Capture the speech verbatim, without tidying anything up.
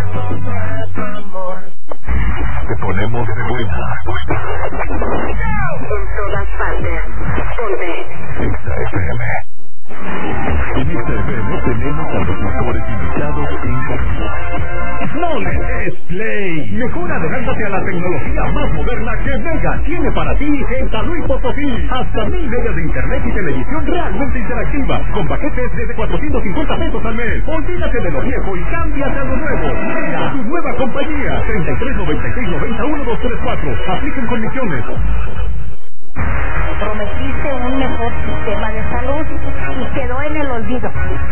Te ponemos de buena. En todas partes. Ponte. Exa F M. En Exa F M tenemos a los mejores invitados en cabina. No le des play. Mejor adelántate a la tecnología más moderna que Mega tiene para ti en San Luis Potosí. Hasta mil megas de internet y televisión realmente interactiva, con paquetes desde cuatrocientos cincuenta pesos al mes. Olvídate de lo viejo y cámbiate a lo nuevo. Mega, tu nueva compañía. treinta y tres noventa y seis noventa uno dos tres cuatro. Apliquen condiciones. Prometiste un mejor sistema de salud y quedó en el olvido.